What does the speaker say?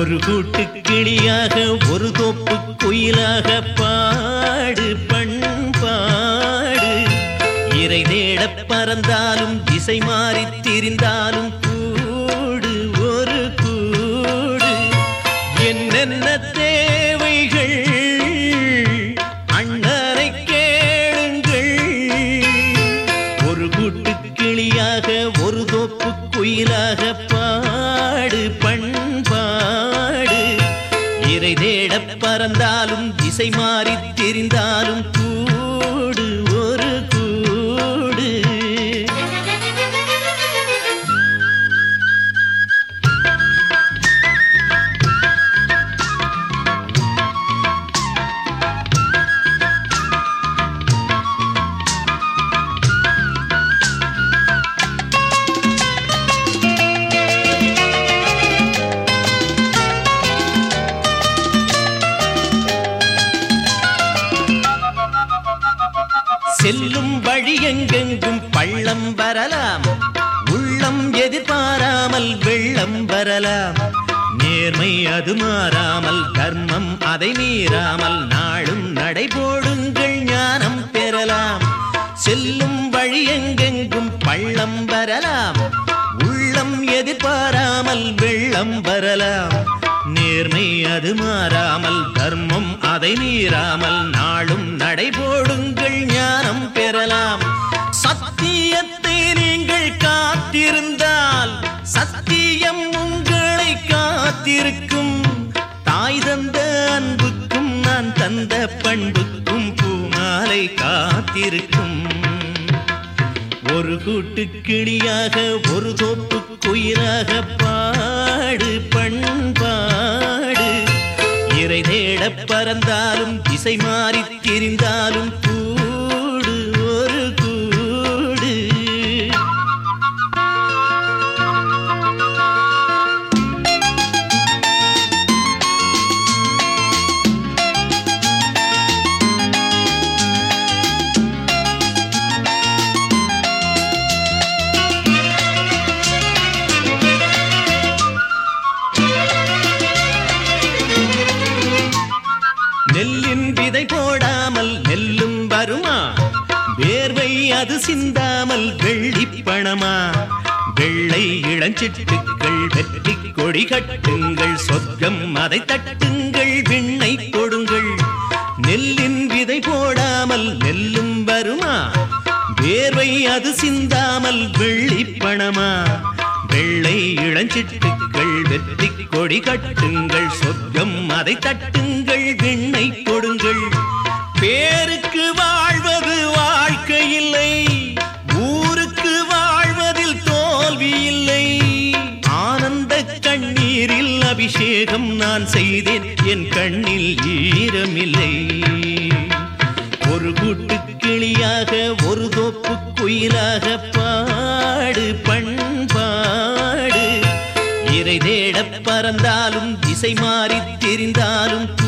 ஒரு கூட்டு கிளியாக ஒரு தோப்பு குயிலாக பாடு பண்பாடு. இறை தேடப் பறந்தாலும் திசை மாறி திரிந்தாலும் கூடு ஒரு கூடு. என்னென்ன தேவைகள் அண்ணனை கேளுங்கள். ஒரு கூட்டு கிளியாக ஒரு தோப்பு குயிலாக பாடு பண்பாடு. இறை தேடப் பறந்தாலும் திசை மாறி தெரிந்தாலும் கூடு ஒரு கூடு. செல்லும் வழி எங்கெங்கும் பள்ளம் வரலாம், உள்ளம் எதிர்பாராமல் வெள்ளம் வரலாம். நேர்மை அது மாறாமல் தர்மம் அதை மீறாமல் நாளும் நடைபோடுங்கள் ஞானம் பெறலாம். செல்லும் வழி எங்கெங்கும் பள்ளம் வரலாம், உள்ளம் எதிர்பாராமல் வெள்ளம் வரலாம். நேர்மை அது மாறாமல் தர்மம் அதை மீறாமல் நாளும் நடைபோடுங்கள் ஞானம் பெறலாம். சத்தியத்தை நீங்கள் காத்திருந்தால் சத்தியம் உங்களை காத்திருக்கும். தாய் தந்த அன்புக்கும் நான் தந்த பண்புக்கும் பூமாலை காத்திருக்கும். ஒரு கூட்டு கிளியாக ஒரு தோப்பு குயிலாக பாடு பண்பாடு. இறை தேடப் பறந்தாலும் திசை மாறி திரிந்தாலும் கூடு ஒரு கூடு. நெல்லின் விதை போடாமல் நெல்லும் வருமா, வேர்வை அது சிந்தாமல் வெள்ளி பணமா. வெள்ளை இளஞ்சிட்டுக்கள் வெற்றி கொடி கட்டுங்கள், சொர்க்கம் அதை தட்டுங்கள் விண்ணை கொடுங்கள். நெல்லின் விதை போடாமல் நெல்லும் வருமா, வேர்வை அது சிந்தாமல் வெள்ளி பணமா. வெள்ளை இளஞ்சிட்டுக்கள் வெற்றி கொடி கட்டுங்கள், சொர்க்கம் அதை தட்டுங்கள் விண்ணை கொடுங்கள். பேருக்கு வாழ்வது வாழ்க்கை இல்லை, ஊருக்கு வாழ்வதில் தோல்வி இல்லை. ஆனந்த கண்ணீரில் அபிஷேகம் நான் செய்தேன், என் கண்ணில் ஈரமில்லை. ஒரு கூட்டு கிளியாக ஒரு தோப்பு குயிலாக பாடு பண்பாடு. இறை தேடப் பறந்தாலும் திசை மாறி தெரிந்தாலும்